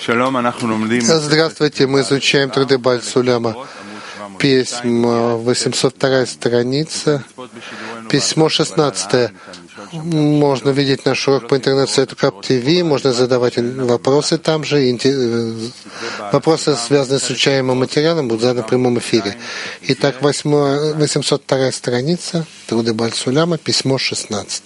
Здравствуйте, мы изучаем труды Бааль Суляма. Письмо 802 страница, письмо 16. Можно видеть наш урок по интернет-сайту КАП-ТВ, можно задавать вопросы там же. Вопросы, связанные с изучаемым материалом, будут заданы в прямом эфире. Итак, 802 страница, труды Бааль Суляма, письмо 16.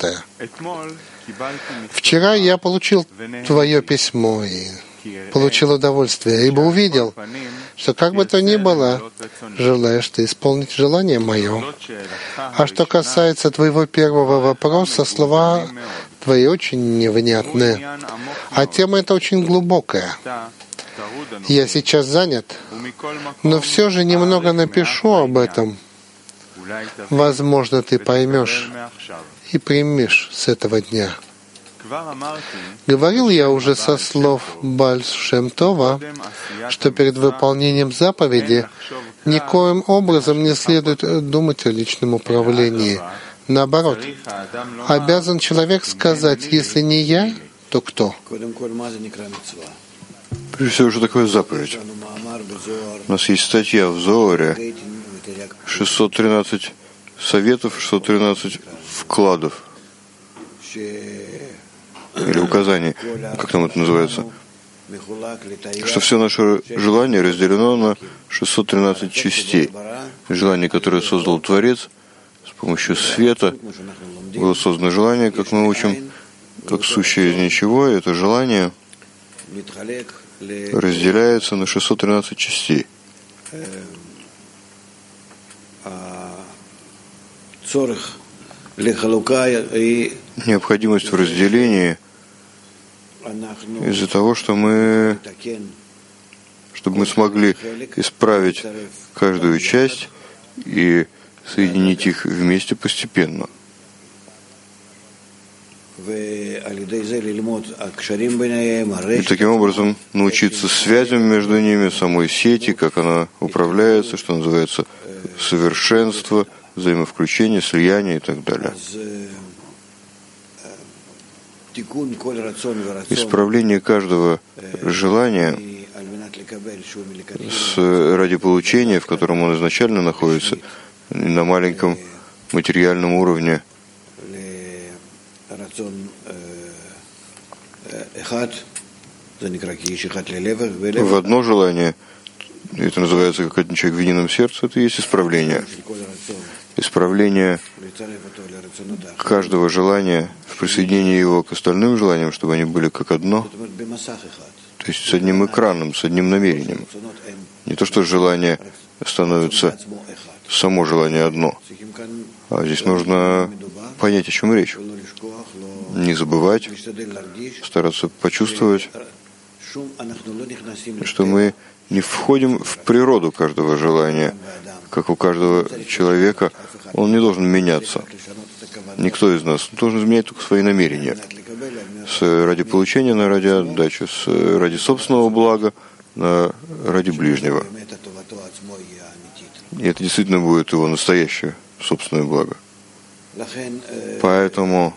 Вчера я получил твое письмо и получил удовольствие, ибо увидел, что как бы то ни было, желаешь ты исполнить желание мое. А что касается твоего первого вопроса, слова твои очень невнятны, а тема эта очень глубокая. Я сейчас занят, но все же немного напишу об этом. Возможно, ты поймешь и примешь с этого дня. Говорил я уже со слов Бааль Шем Това, что перед выполнением заповеди никоим образом не следует думать о личном управлении. Наоборот, обязан человек сказать, если не я, то кто? Прежде всего, что такое заповедь? У нас есть статья в Зооре, 613 советов, 613 вкладов. Или указаний, как там это называется, что все наше желание разделено на 613 частей. Желание, которое создал Творец с помощью света, было создано желание, как мы учим, как сущее из ничего, и это желание разделяется на 613 частей. Необходимость в разделении из-за того, чтобы мы смогли исправить каждую часть и соединить их вместе постепенно. И таким образом научиться связям между ними, самой сети, как она управляется, что называется совершенство, взаимовключение, слияние и так далее. Исправление каждого желания ради получения, в котором он изначально находится, на маленьком материальном уровне, в одно желание, это называется как один человек в едином сердце, это и есть исправление. Исправление каждого желания в присоединении его к остальным желаниям, чтобы они были как одно, то есть с одним экраном, с одним намерением. Не то, что желание становится само желание одно, а здесь нужно понять, о чем речь. Не забывать, стараться почувствовать, что мы не входим в природу каждого желания. Как у каждого человека, он не должен меняться. Никто из нас должен изменять только свои намерения. Ради получения на ради отдачи, ради собственного блага на ради ближнего. И это действительно будет его настоящее собственное благо. Поэтому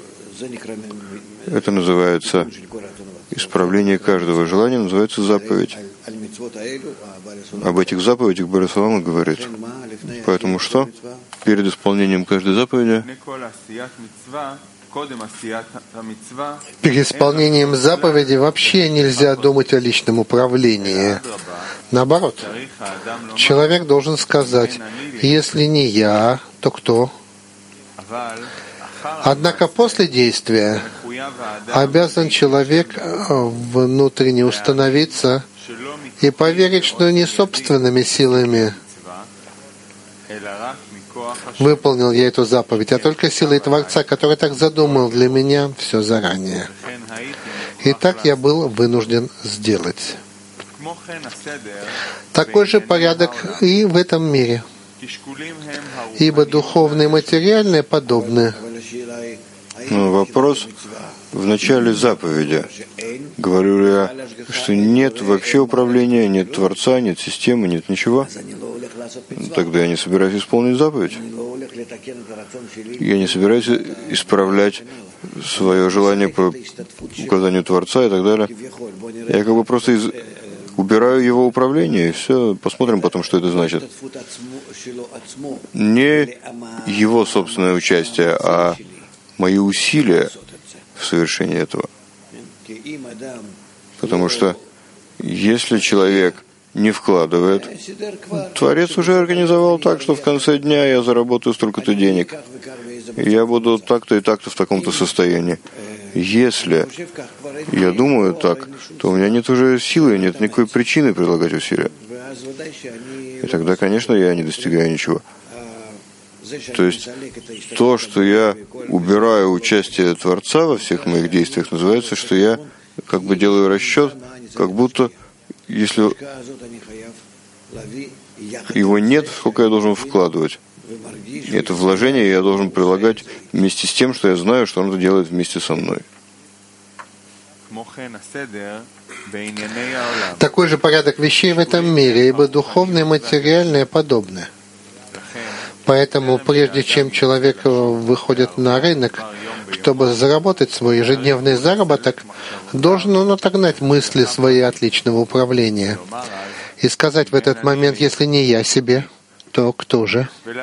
это называется исправление каждого желания, называется заповедь. Об этих заповедях Бааль Суляма говорит. Поэтому что? Перед исполнением каждой заповеди, перед исполнением заповеди вообще нельзя думать о личном управлении. Наоборот, человек должен сказать, если не я, то кто? Однако после действия обязан человек внутренне установиться и поверить, что не собственными силами выполнил я эту заповедь, а только силой Творца, который так задумал для меня все заранее. И так я был вынужден сделать. Такой же порядок и в этом мире. Ибо духовное и материальное подобны. Но вопрос в начале заповеди. Говорю я, что нет вообще управления, нет Творца, нет системы, нет ничего. Тогда я не собираюсь исполнить заповедь. Я не собираюсь исправлять свое желание по указанию Творца и так далее. Я как бы просто убираю его управление, и все. Посмотрим потом, что это значит. Не его собственное участие, а мои усилия в совершении этого. Потому что если человек не вкладывает, Творец уже организовал так, что в конце дня я заработаю столько-то денег, и я буду так-то и так-то в таком-то состоянии. Если я думаю так, то у меня нет уже силы, нет никакой причины прилагать усилия. И тогда, конечно, я не достигаю ничего. То есть то, что я убираю участие Творца во всех моих действиях, называется, что я как бы делаю расчет, как будто если его нет, сколько я должен вкладывать. И это вложение я должен прилагать вместе с тем, что я знаю, что он это делает вместе со мной. Такой же порядок вещей в этом мире, ибо духовное и материальное подобны. Поэтому, прежде чем человек выходит на рынок, чтобы заработать свой ежедневный заработок, должен он отогнать мысли свои от личного управления и сказать в этот момент, если не я себе, то кто же?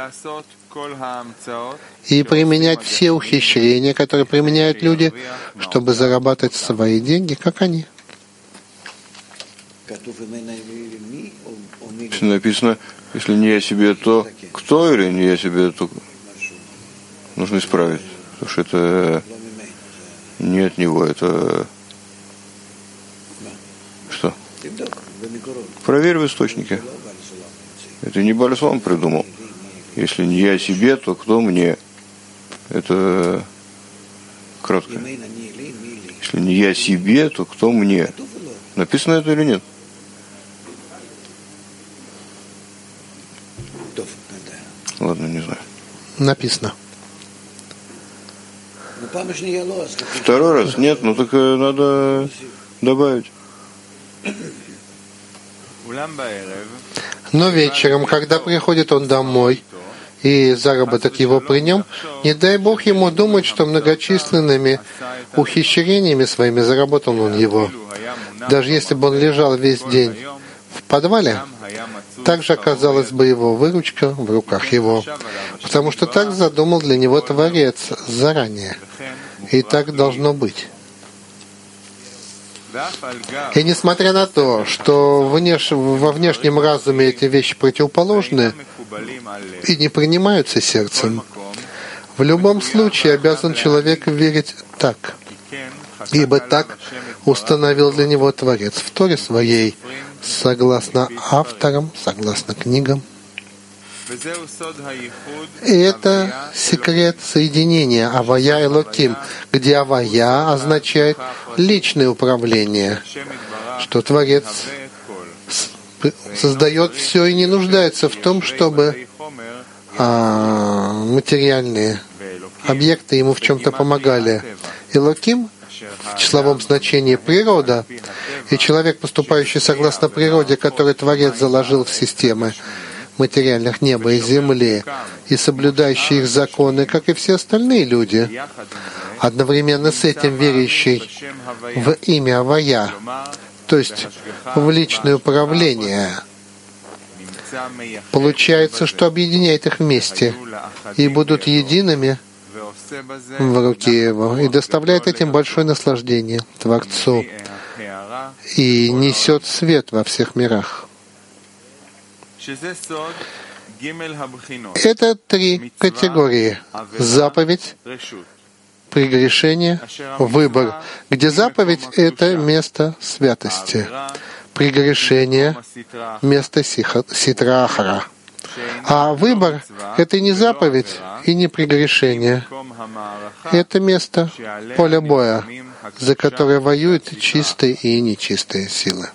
И применять все ухищрения, которые применяют люди, чтобы зарабатывать свои деньги, как они. Написано, если не я себе, то кто, или не я себе, то нужно исправить. Потому что это не от него, это что? Проверь в источнике. Это не Бальсвам придумал. Если не я себе, то кто мне? Это кратко. Если не я себе, то кто мне? Написано это или нет? Ладно, не знаю. Написано. Второй раз нет, ну так надо добавить. Но вечером, когда приходит он домой, и заработок его при нем, не дай Бог ему думать, что многочисленными ухищрениями своими заработал он его. Даже если бы он лежал весь день в подвале, также оказалась бы его выручка в руках его, потому что так задумал для него Творец заранее. И так должно быть. И несмотря на то, что во внешнем разуме эти вещи противоположны и не принимаются сердцем, в любом случае обязан человек верить так, ибо так установил для него Творец в Торе своей, согласно авторам, согласно книгам. И это секрет соединения Авая и Элоким, где Авая означает личное управление, что Творец создает все и не нуждается в том, чтобы материальные объекты ему в чем-то помогали. Элоким в числовом значении природа, и человек, поступающий согласно природе, которую Творец заложил в системы материальных неба и земли, и соблюдающий их законы, как и все остальные люди, одновременно с этим верящий в имя Авая, то есть в личное управление, получается, что объединяет их вместе и будут едиными в руке его, и доставляет этим большое наслаждение Творцу и несет свет во всех мирах. Это 3 категории. Заповедь, прегрешение, выбор, где заповедь — это место святости, прегрешение — место ситра ахара. А выбор — это не заповедь и не прегрешение. Это место поля боя, за которое воюют чистые и нечистые силы.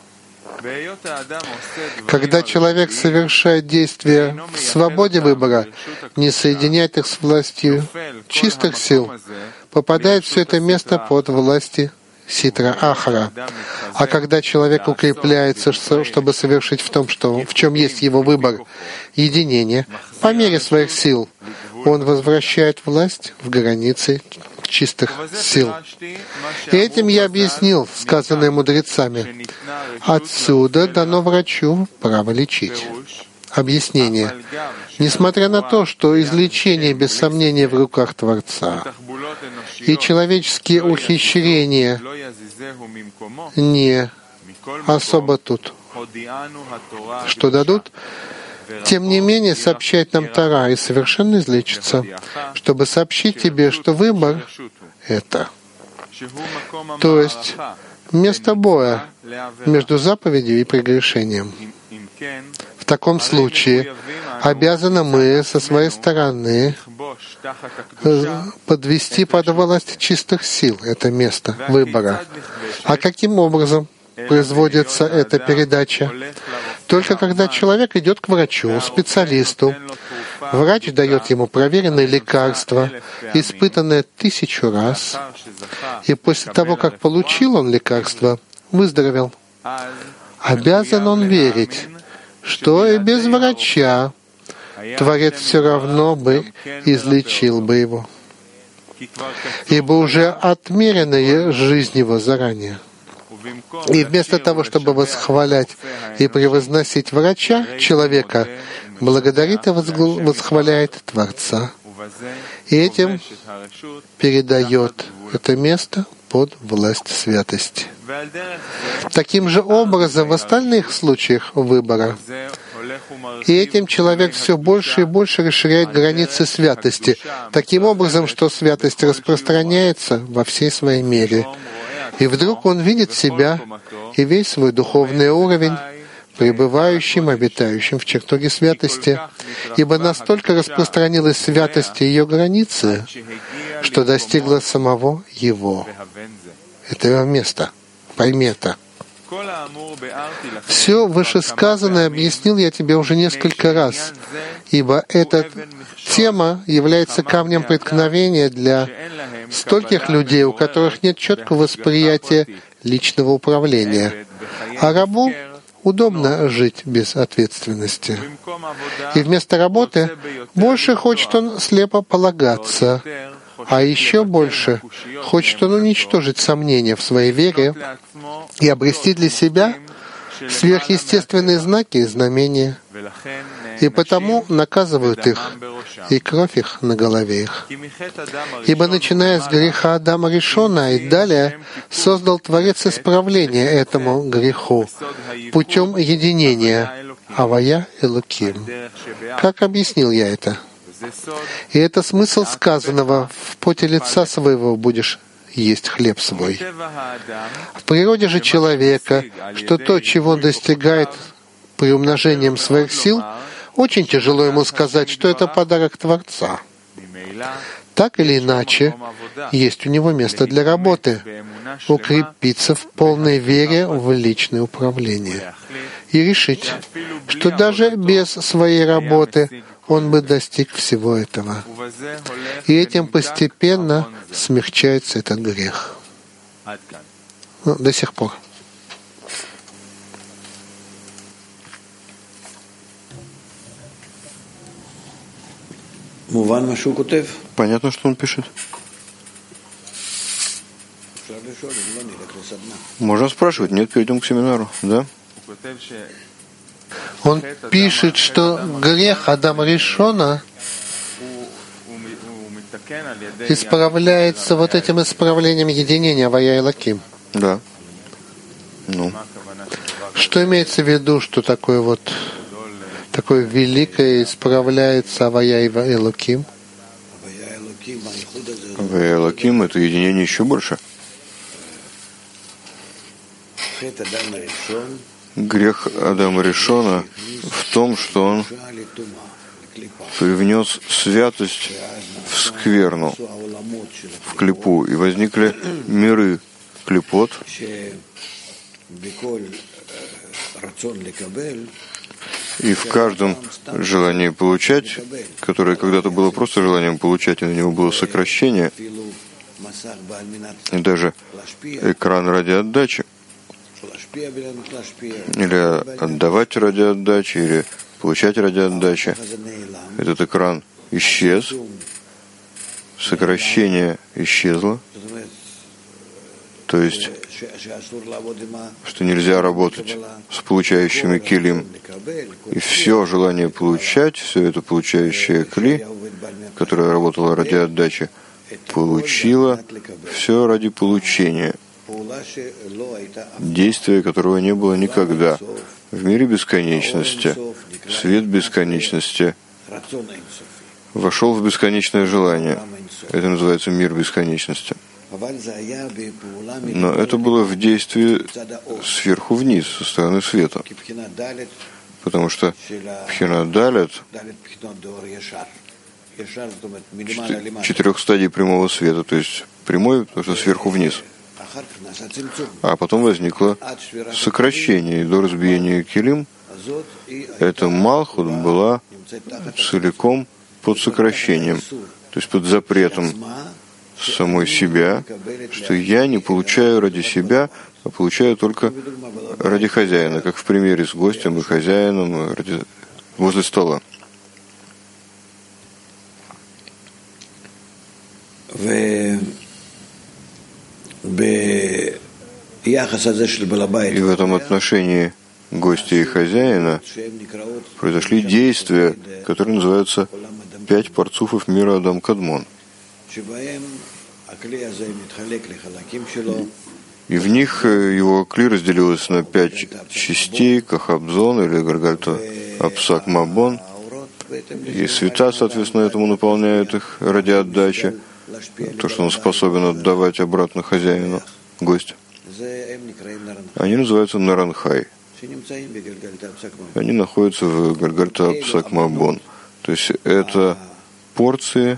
Когда человек совершает действия в свободе выбора, не соединяет их с властью чистых сил, попадает все это место под власти ситра ахара. А когда человек укрепляется, чтобы совершить в чем есть его выбор, единение, по мере своих сил, он возвращает власть в границы чистых сил. И этим я объяснил, сказанное мудрецами. Отсюда дано врачу право лечить. Объяснение. Несмотря на то, что излечение без сомнения в руках Творца, и человеческие ухищрения не особо тут, что дадут, тем не менее сообщает нам Тора и совершенно излечится, чтобы сообщить тебе, что выбор — это. То есть место боя между заповедью и прегрешением. В таком случае обязаны мы со своей стороны подвести под власть чистых сил это место выбора. А каким образом производится эта передача? Только когда человек идет к врачу, специалисту, врач дает ему проверенное лекарство, испытанное 1000 раз, и после того, как получил он лекарство, выздоровел. Обязан он верить, что и без врача Творец все равно бы излечил бы его, ибо уже отмеренная жизнь его заранее. И вместо того, чтобы восхвалять и превозносить врача, человека благодарит и восхваляет Творца. И этим передает это место под власть святости. Таким же образом в остальных случаях выбора. И этим человек все больше и больше расширяет границы святости, таким образом, что святость распространяется во всей своей мере. И вдруг он видит себя и весь свой духовный уровень, пребывающим, обитающим в чертоге святости, ибо настолько распространилась святость и ее границы, что достигла самого его, этого места. Пойми это. Все вышесказанное объяснил я тебе уже несколько раз, ибо эта тема является камнем преткновения для стольких людей, у которых нет четкого восприятия личного управления. А рабу удобно жить без ответственности. И вместо работы больше хочет он слепо полагаться, а еще больше хочет он уничтожить сомнения в своей вере и обрести для себя сверхъестественные знаки и знамения. И потому наказывают их, и кровь их на голове их. Ибо, начиная с греха Адама Ришона и далее, создал Творец исправление этому греху путем единения Авая Элоким. Как объяснил я это? И это смысл сказанного: «В поте лица своего будешь есть хлеб свой». В природе же человека, что то, чего он достигает приумножением своих сил, очень тяжело ему сказать, что это подарок Творца. Так или иначе, есть у него место для работы, укрепиться в полной вере в личное управление и решить, что даже без своей работы он бы достиг всего этого. И этим постепенно смягчается этот грех. До сих пор. Понятно, что он пишет? Можно спрашивать, нет, перейдем к семинару, да? Он пишет, что грех Адама Ришона исправляется вот этим исправлением единения Авая Элоким. Да. Ну. Что имеется в виду, что такое великое исправляется Авая Элоким? Авая Элоким — это единение еще больше. Грех Адама Ришона в том, что он привнес святость в скверну, в клипу, и возникли миры клипот, и в каждом желании получать, которое когда-то было просто желанием получать, и на него было сокращение, и даже экран ради отдачи, или отдавать ради отдачи, или получать ради отдачи. Этот экран исчез, сокращение исчезла. То есть, что нельзя работать с получающими килим. И все желание получать, все это получающее кли, которое работало ради отдачи, получило все ради получения. Действие, которого не было никогда. В мире бесконечности, свет бесконечности вошел в бесконечное желание. Это называется мир бесконечности. Но это было в действии сверху вниз, со стороны света. Потому что Пхина Далет, 4 стадий прямого света, то есть прямой, потому что сверху вниз. А потом возникло сокращение, и до разбиения килим эта Малхут была целиком под сокращением, то есть под запретом самой себя, что я не получаю ради себя, а получаю только ради хозяина, как в примере с гостем и хозяином возле стола. И в этом отношении гостя и хозяина произошли действия, которые называются 5 парцуфов мира Адам Кадмон. И в них его кли разделилось на 5 частей, Кахабзон или Гаргальто Апсак Мабон. И света, соответственно, этому наполняют их ради отдачи, то, что он способен отдавать обратно хозяину, гостю. Они называются Наранхай. Они находятся в Гаргальто Апсак Мабон. То есть это порции,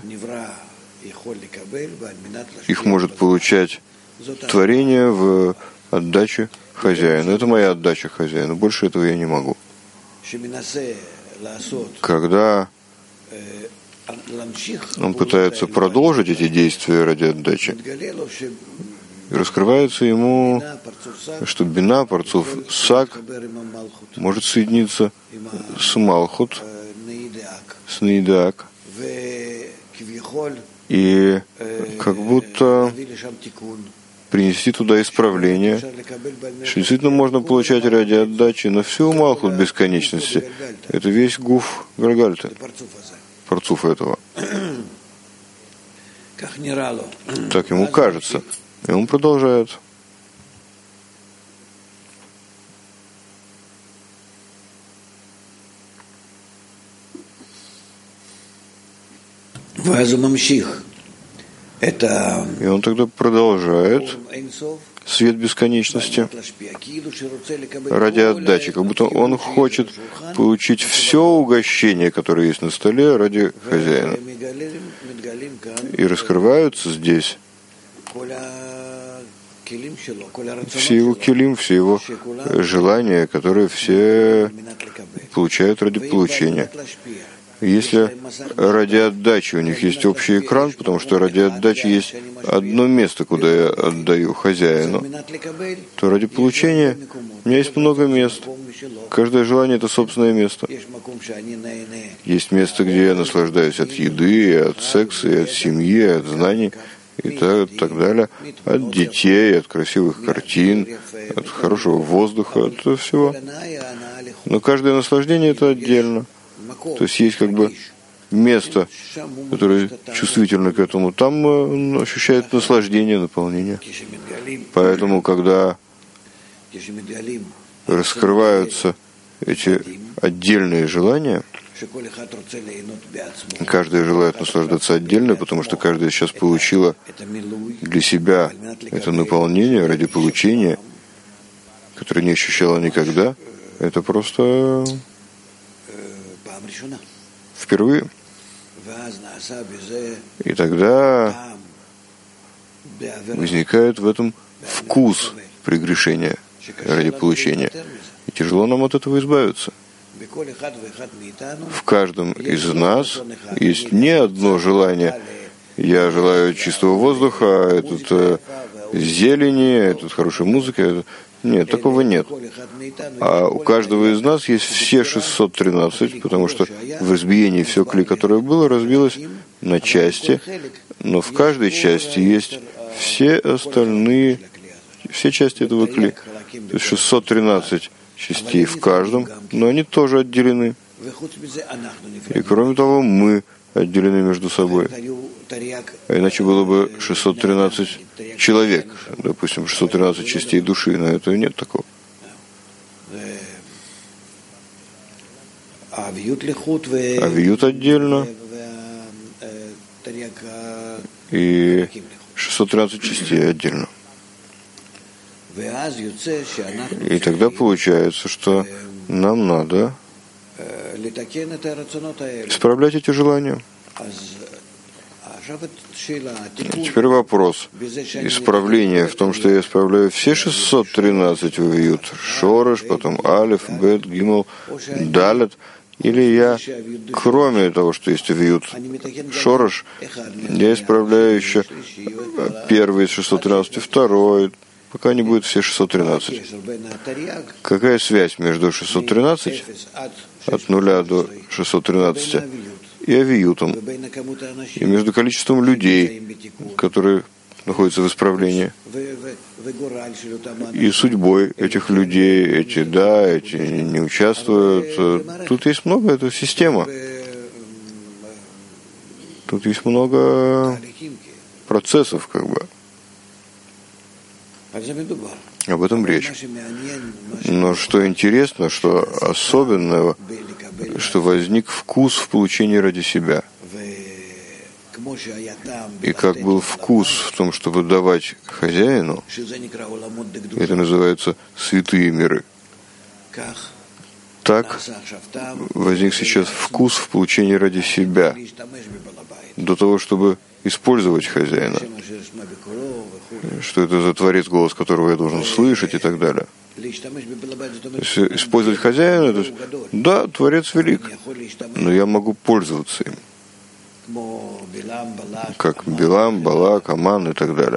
их может получать творение в отдаче хозяину. Это моя отдача хозяину. Больше этого я не могу. Когда он пытается продолжить эти действия ради отдачи, раскрывается ему, что бина, парцуф, сак может соединиться с Малхут, с Нейдак, и как будто принести туда исправление, что действительно можно получать ради отдачи на всю Малхут бесконечности. Это весь гуф Гаргальта, парцуф этого. Так ему кажется. И он продолжает. И он тогда продолжает свет бесконечности ради отдачи, как будто он хочет получить все угощение, которое есть на столе, ради хозяина. И раскрываются здесь все его килим, все его желания, которые все получают ради получения. Если ради отдачи у них есть общий экран, потому что ради отдачи есть одно место, куда я отдаю хозяину, то ради получения у меня есть много мест. Каждое желание — это собственное место. Есть место, где я наслаждаюсь от еды, от секса, от семьи, от знаний и так далее, от детей, от красивых картин, от хорошего воздуха, от всего. Но каждое наслаждение — это отдельно. То есть есть как бы место, которое чувствительно к этому. Там он ощущает наслаждение, наполнение. Поэтому, когда раскрываются эти отдельные желания, каждая желает наслаждаться отдельно, потому что каждая сейчас получила для себя это наполнение ради получения, которое не ощущала никогда. Это просто впервые. И тогда возникает в этом вкус прегрешения ради получения. И тяжело нам от этого избавиться. В каждом из нас есть не одно желание. Я желаю чистого воздуха, этот зелени, этот хорошей музыки. Нет, такого нет. А у каждого из нас есть все 613, потому что в разбиении все кли, которое было, разбилось на части, Но в каждой части есть все остальные, все части этого кли. То есть 613 частей в каждом, но они тоже отделены. И кроме того, мы отделены между собой. А иначе было бы 613 человек, допустим, 613 частей души, но этого нет такого. А вьют отдельно, и 613 частей отдельно. И тогда получается, что нам надо исправлять эти желания. Теперь вопрос. Исправление в том, что я исправляю все 613 вьют, шореш, потом алеф, бет, гимел, далет, или я, кроме того, что есть вьют, шореш, я исправляю еще первый из 613, второй, пока не будет все 613. Какая связь между 613 от 0 до 613 и авиютом, и между количеством людей, которые находятся в исправлении, и судьбой этих людей, эти не участвуют. Тут есть много, это система. Тут есть много процессов, как бы. Об этом речь. Но что интересно, что особенного, что возник вкус в получении ради себя. И как был вкус в том, чтобы давать хозяину, это называется святые миры. Так возник сейчас вкус в получении ради себя, до того, чтобы использовать хозяина, что это за творец, голос которого я должен слышать и так далее. То есть использовать хозяина, то есть, да, творец велик, но я могу пользоваться им. Как Билам, Балак, Аман и так далее.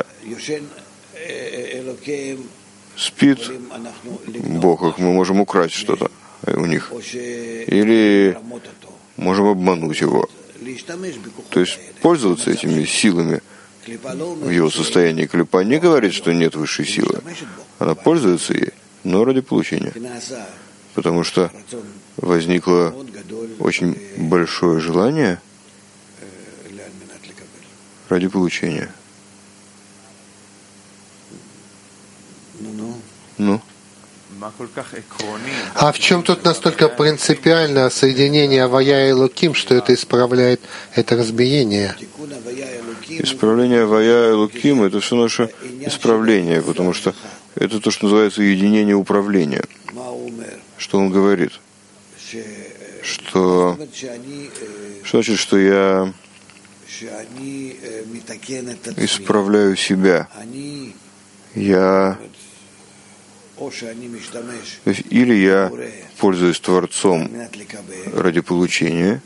Спит Бог, их мы можем украсть что-то у них. Или можем обмануть его. То есть пользоваться этими силами в его состоянии. Клипа не говорит, что нет высшей силы. Она пользуется ей, но ради получения. Потому что возникло очень большое желание ради получения. Ну? А в чем тут настолько принципиально соединение Авая и Луким, что это исправляет это разбиение? Исправление Авая и Луким — это все наше исправление, потому что это то, что называется единение управления. Что он говорит? Что значит, что я исправляю себя? Я или я пользуюсь Творцом ради получения,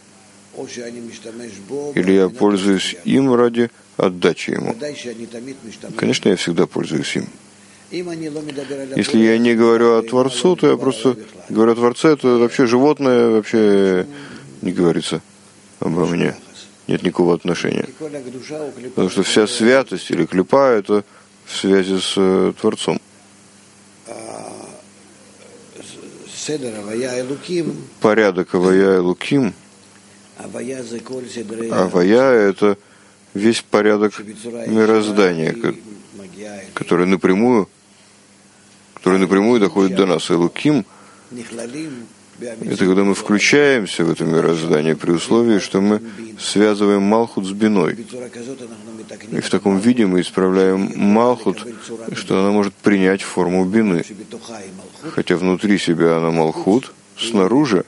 или я пользуюсь им ради отдачи ему. Конечно, я всегда пользуюсь им. Если я не говорю о Творцу, то я просто говорю о Творце, это вообще животное, вообще не говорится обо мне. Нет никакого отношения. Потому что вся святость или клипа — это в связи с Творцом. Порядок Авая и Луким. Авая — это весь порядок мироздания, который напрямую доходит до нас. И Луким — это когда мы включаемся в это мироздание при условии, что мы связываем Малхут с Биной. И в таком виде мы исправляем Малхут, что она может принять форму Бины. Хотя внутри себя она Малхут, снаружи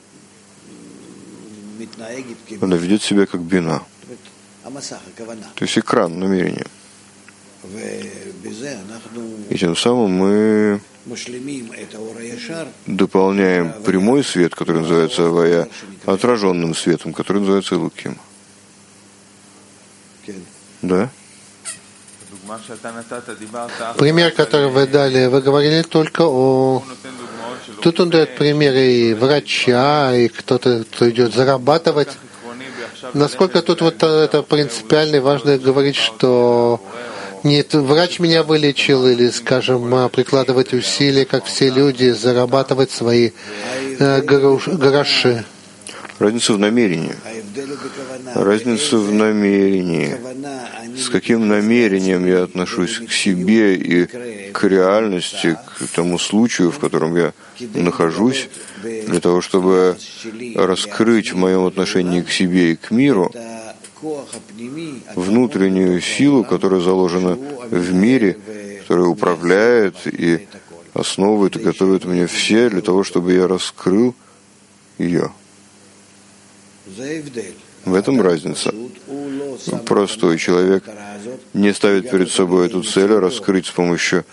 она ведет себя как Бина. То есть экран намерения. И тем самым мы дополняем прямой свет, который называется Авая, отраженным светом, который называется Луким. Да? Пример, который вы дали, вы говорили только о... Тут он дает примеры и врача, и кто-то, кто идет зарабатывать. Насколько тут вот это принципиально и важно говорить, что нет, врач меня вылечил, или, скажем, прикладывать усилия, как все люди, зарабатывать свои гроши. Разница в намерении. Разница в намерении. С каким намерением я отношусь к себе и к реальности, к тому случаю, в котором я нахожусь, для того, чтобы раскрыть в моем отношении к себе и к миру внутреннюю силу, которая заложена в мире, которая управляет и основывает и готовит мне все для того, чтобы я раскрыл ее. В этом разница. Простой человек не ставит перед собой эту цель раскрыть с помощью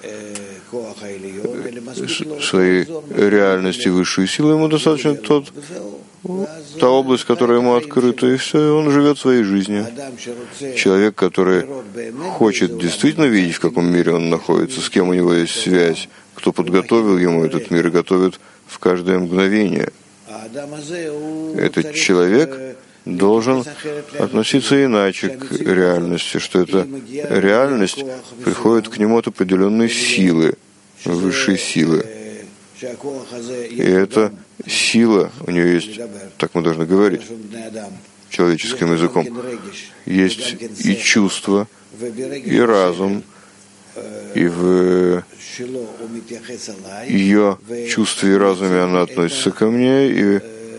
своей реальности высшую силу. Ему достаточно та область, которая ему открыта, и все, он живет своей жизнью. Человек, который хочет действительно видеть, в каком мире он находится, с кем у него есть связь, кто подготовил ему этот мир и готовит в каждое мгновение. Этот человек должен относиться иначе к реальности, что эта реальность приходит к нему от определенной силы, высшей силы. И эта сила, у нее есть, так мы должны говорить, человеческим языком, есть и чувство, и разум, и в ее чувстве и разуме она относится ко мне и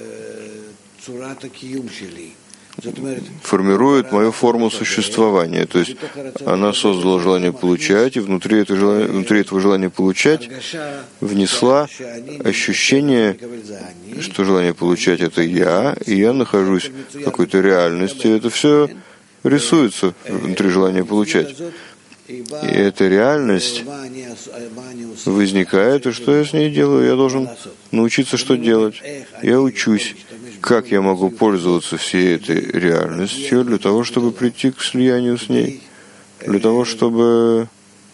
формирует мою форму существования. То есть она создала желание получать, и внутри этого желания получать внесла ощущение, что желание получать — это я, и я нахожусь в какой-то реальности. Это все рисуется внутри желания получать. И эта реальность возникает, и что я с ней делаю? Я должен научиться, что делать. Я учусь, как я могу пользоваться всей этой реальностью для того, чтобы прийти к слиянию с ней, для того, чтобы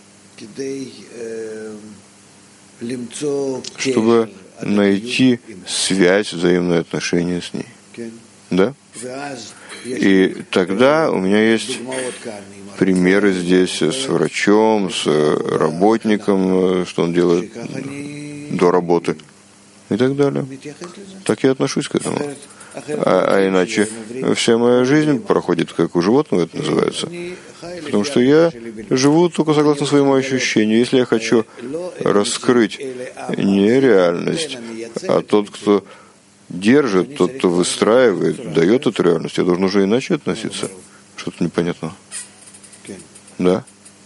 найти связь, взаимное отношение с ней. Да? И тогда у меня есть примеры здесь с врачом, с работником, что он делает до работы и так далее. Так я отношусь к этому. А иначе вся моя жизнь проходит, как у животного это называется. Потому что я живу только согласно своему ощущению. Если я хочу раскрыть не реальность, а тот, кто держит, тот, кто выстраивает, дает эту реальность, я должен уже иначе относиться. Что-то непонятно. Да?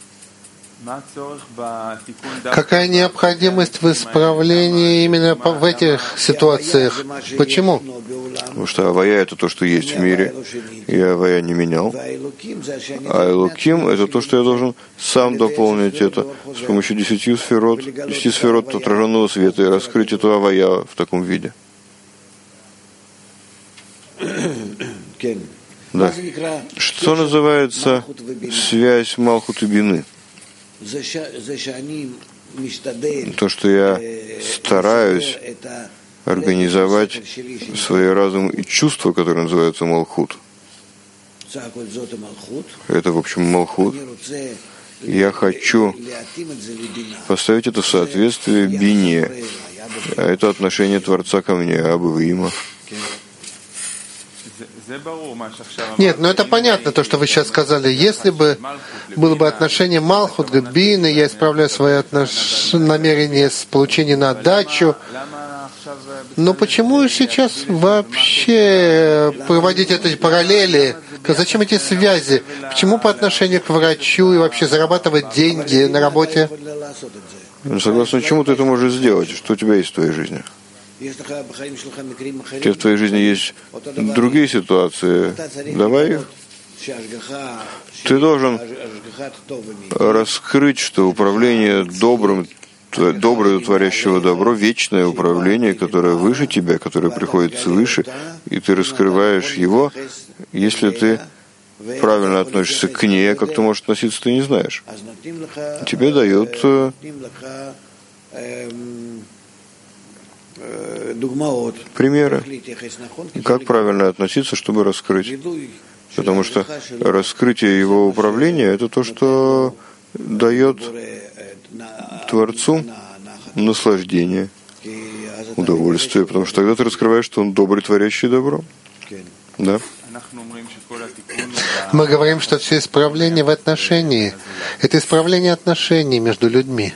Какая необходимость в исправлении именно в этих ситуациях? Почему? Потому что авая — это то, что есть в мире, и авая не менял. А элоким — это то, что я должен сам дополнить это с помощью 10 сферот отраженного света и раскрыть эту авая в таком виде. Да. Что называется связь Малхут и Бины? То, что я стараюсь организовать свои разум и чувства, которые называются Малхут. Это, в общем, Малхут. Я хочу поставить это в соответствие Бине. А это отношение Творца ко мне, Абы Има. Нет, но это понятно, то, что вы сейчас сказали. Если бы было бы отношение Малхут к Бины, я исправляю свои намерения с получения на отдачу. Но почему сейчас вообще проводить эти параллели? Зачем эти связи? Почему по отношению к врачу и вообще зарабатывать деньги на работе? Согласно чему ты это можешь сделать? Что у тебя есть в твоей жизни? У тебя в твоей жизни есть другие ситуации. Давай. Ты должен раскрыть, что управление доброе, творящего добро, вечное управление, которое выше тебя, которое приходит свыше, и ты раскрываешь его. Если ты правильно относишься к ней, а как ты можешь относиться, ты не знаешь. Тебе дают примеры, как правильно относиться, чтобы раскрыть. Потому что раскрытие его управления — это то, что дает Творцу наслаждение, удовольствие, потому что тогда ты раскрываешь, что он добрый, творящий добро. Да? Мы говорим, что все исправление в отношении. Это исправление отношений между людьми.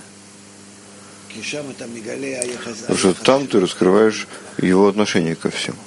Потому что там ты раскрываешь его отношение ко всем.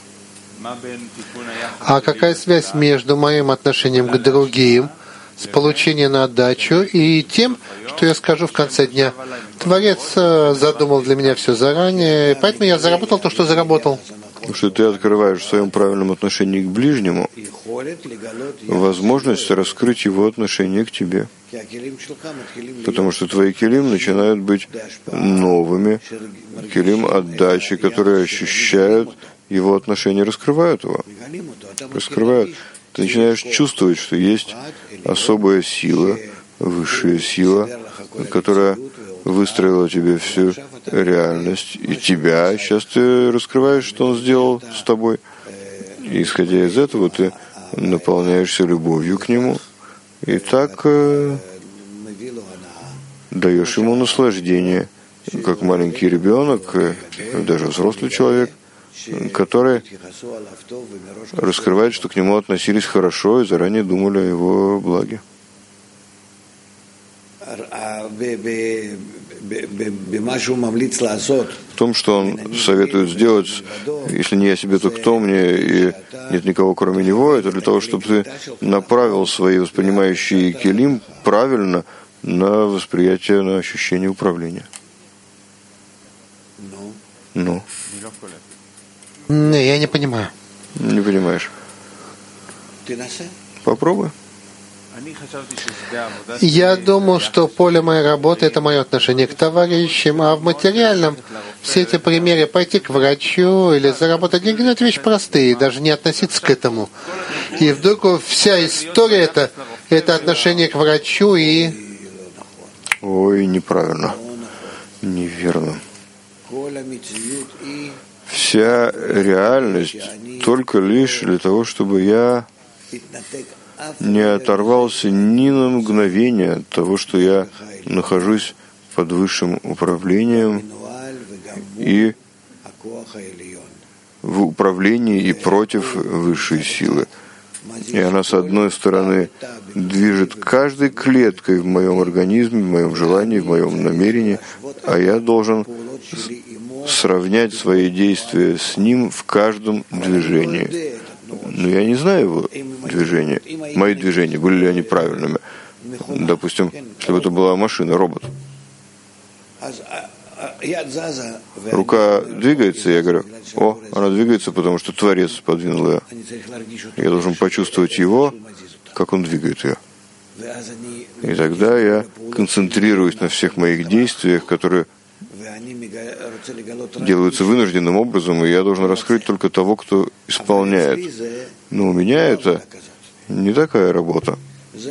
А какая связь между моим отношением к другим, с получением на отдачу, и тем, что я скажу в конце дня? Творец задумал для меня все заранее, поэтому я заработал то, что заработал. Потому что ты открываешь в своем правильном отношении к ближнему возможность раскрыть его отношение к тебе. Потому что твои килим начинают быть новыми, килим отдачи, которые ощущают его отношения, раскрывают его. Раскрывают. Ты начинаешь чувствовать, что есть особая сила, высшая сила, которая выстроила тебе всю реальность и тебя. Сейчас ты раскрываешь, что он сделал с тобой. И, исходя из этого, ты наполняешься любовью к нему. И так даешь ему наслаждение, как маленький ребенок, даже взрослый человек, который раскрывает, что к нему относились хорошо и заранее думали о его благе. В том, что он советует сделать, если не я себе, то кто мне, и нет никого кроме него, это для того, чтобы ты направил свои воспринимающие килим правильно на восприятие, на ощущение управления. Ну? Не, я не понимаю. Не понимаешь. Попробуй. Я думал, что поле моей работы — это мое отношение к товарищам, а в материальном все эти примеры пойти к врачу или заработать деньги — это вещи простые, даже не относиться к этому. И вдруг вся история — это отношение к врачу и... Ой, неправильно. Неверно. Вся реальность только лишь для того, чтобы я не оторвался ни на мгновение от того, что я нахожусь под высшим управлением и в управлении и против высшей силы. И она, с одной стороны, движет каждой клеткой в моем организме, в моем желании, в моем намерении, а я должен сравнять свои действия с ним в каждом движении. Но я не знаю его движения. Мои движения, были ли они правильными? Допустим, если бы это была машина, робот. Рука двигается, я говорю, она двигается, потому что Творец подвинул ее. Я должен почувствовать его, как он двигает ее. И тогда я концентрируюсь на всех моих действиях, которые делаются вынужденным образом, и я должен раскрыть только того, кто исполняет. Но у меня это не такая работа.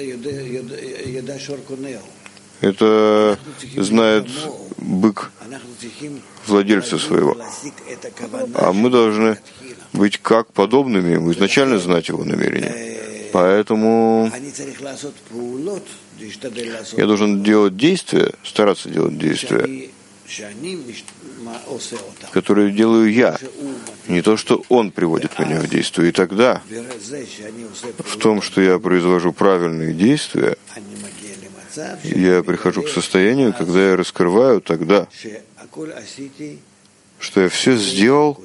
Это знает бык владельца своего. А мы должны быть как подобными ему, изначально знать его намерения. Поэтому я должен делать действия, стараться делать действия, которые делаю я, не то, что он приводит меня в действие. И тогда в том, что я произвожу правильные действия, я прихожу к состоянию, когда я раскрываю тогда, что я все сделал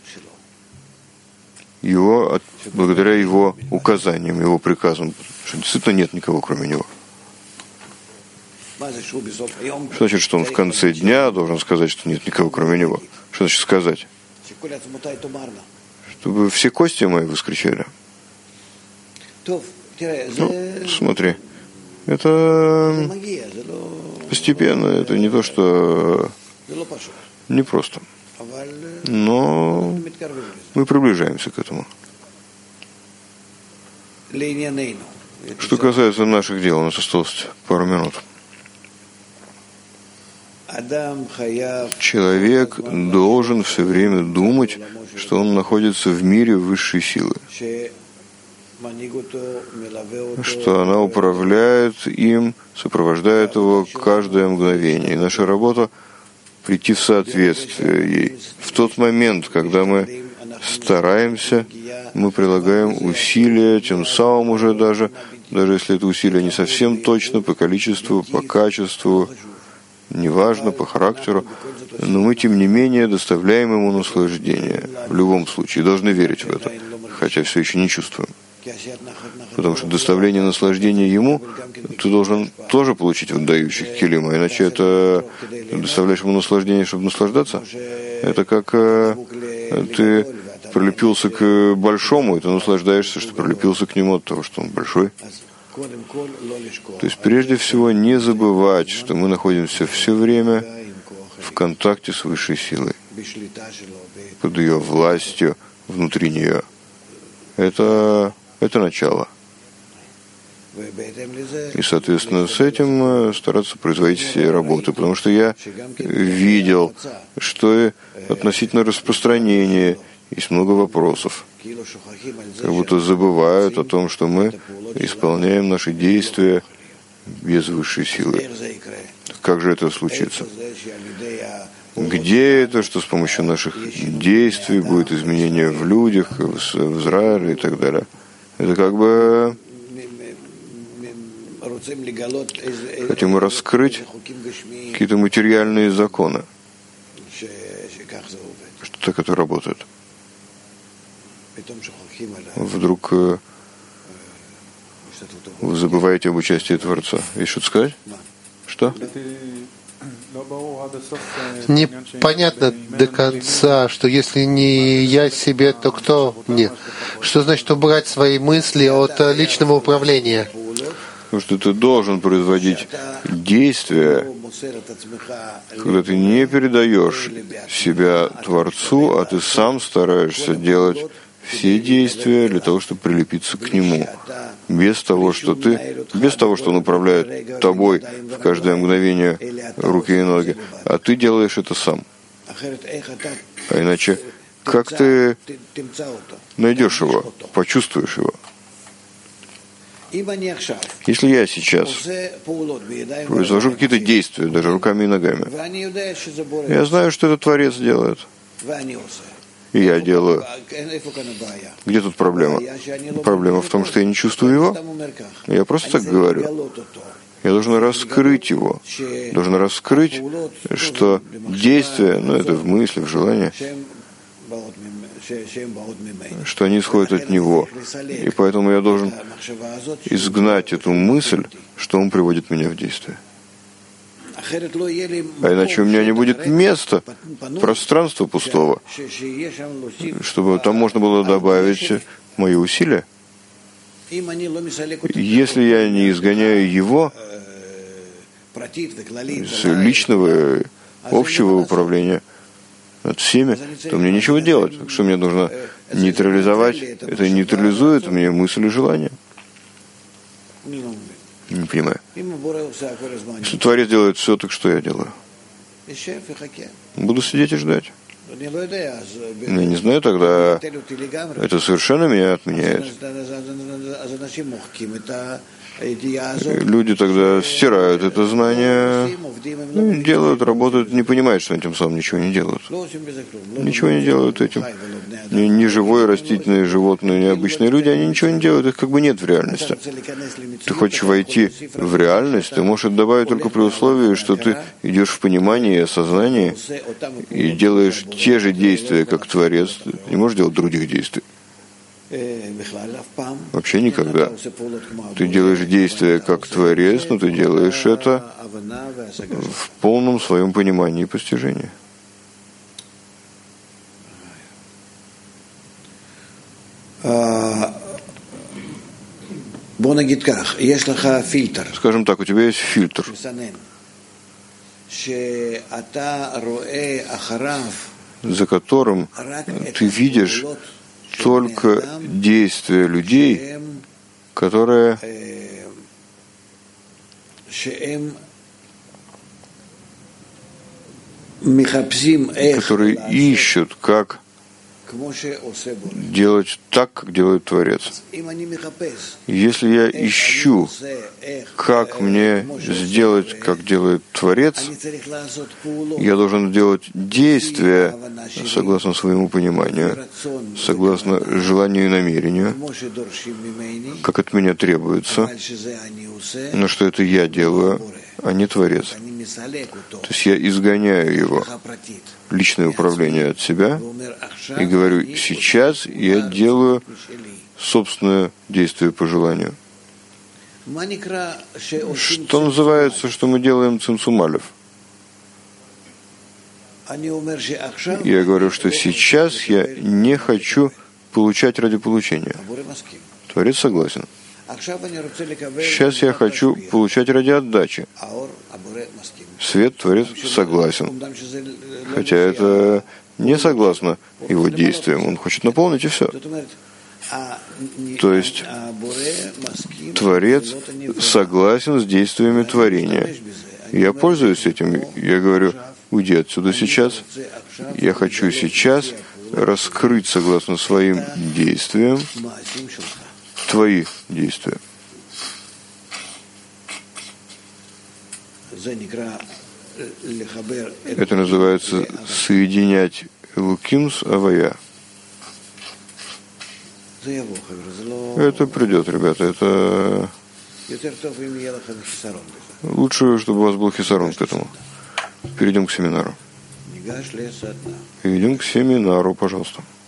его, благодаря его указаниям, его приказам, что действительно нет никого, кроме него. Что значит, что он в конце дня должен сказать, что нет никого, кроме него? Что значит сказать? Чтобы все кости мои воскричали. Смотри, это постепенно, это не то, что непросто. Но мы приближаемся к этому. Что касается наших дел, у нас осталось пару минут. Человек должен все время думать, что он находится в мире высшей силы, что она управляет им, сопровождает его каждое мгновение. И наша работа — прийти в соответствие ей. В тот момент, когда мы стараемся, мы прилагаем усилия, тем самым уже даже если это усилие не совсем точно по количеству, по качеству, неважно, по характеру, но мы, тем не менее, доставляем ему наслаждение. В любом случае, должны верить в это, хотя все еще не чувствуем. Потому что доставление наслаждения ему ты должен тоже получить в отдающих килим, а иначе это ты доставляешь ему наслаждение, чтобы наслаждаться. Это как ты прилепился к большому, и ты наслаждаешься, что прилепился к нему от того, что он большой. То есть прежде всего не забывать, что мы находимся все время в контакте с высшей силой, под ее властью, внутри нее. Это начало. И, соответственно, с этим стараться производить все работы. Потому что я видел, что относительно распространения есть много вопросов. Как будто забывают о том, что мы исполняем наши действия без высшей силы. Как же это случится? Где это, что с помощью наших действий будет изменение в людях, в Израиле и так далее? Это как бы хотим раскрыть какие-то материальные законы, что так это работает. Вдруг вы забываете об участии Творца. Есть что-то сказать? Что? Непонятно до конца, что если не я себе, то кто мне? Что значит убрать свои мысли от личного управления? Потому что ты должен производить действия, когда ты не передаешь себя Творцу, а ты сам стараешься делать все действия для того, чтобы прилепиться к Нему. Без того, что Он управляет тобой в каждое мгновение руки и ноги, а ты делаешь это сам. А иначе, как ты найдешь его, почувствуешь его? Если я сейчас произвожу какие-то действия, даже руками и ногами, я знаю, что это Творец делает, и я делаю. Где тут проблема? Проблема в том, что я не чувствую его. Я просто так говорю. Я должен раскрыть его. Должен раскрыть, что действия, это в мысли, в желании, что они исходят от него. И поэтому я должен изгнать эту мысль, что он приводит меня в действие. А иначе у меня не будет места, пространства пустого, чтобы там можно было добавить мои усилия. Если я не изгоняю его из личного, общего управления над всеми, то мне нечего делать. Так что мне нужно нейтрализовать. Это нейтрализует мне мысли и желания. Не понимаю. Если Творец делает все, так что я делаю? Буду сидеть и ждать. Я не знаю, тогда это совершенно меня отменяет. Люди тогда стирают это знание, делают, работают, не понимают, что они тем самым ничего не делают. Ничего не делают этим. Ни живое, растительное, животное, ни обычные люди, они ничего не делают, их как бы нет в реальности. Ты хочешь войти в реальность, ты можешь это добавить только при условии, что ты идешь в понимание и осознание и делаешь те же действия, как Творец. Ты не можешь делать других действий. Вообще никогда. Ты делаешь действия как Творец, но ты делаешь это в полном своем понимании и постижении. Скажем так, у тебя есть фильтр, за которым ты видишь только действия людей, которые которые ищут, как делать так, как делает Творец. Если я ищу, как мне сделать, как делает Творец, я должен делать действия согласно своему пониманию, согласно желанию и намерению, как от меня требуется, но что это я делаю, а не Творец. То есть я изгоняю его личное управление от себя и говорю, сейчас я делаю собственное действие по желанию. Что называется, что мы делаем цимцум алеф? Я говорю, что сейчас я не хочу получать ради получения. Творец согласен. Сейчас я хочу получать ради отдачи. Свет, Творец согласен. Хотя это не согласно его действиям. Он хочет наполнить и все. То есть Творец согласен с действиями творения. Я пользуюсь этим. Я говорю, уйди отсюда сейчас. Я хочу сейчас раскрыть согласно своим действиям твои действия. Это называется соединять Элуким с Авая. Это придет, ребята. Это лучше, чтобы у вас был хисарон к этому. Перейдем к семинару. Перейдем к семинару, пожалуйста.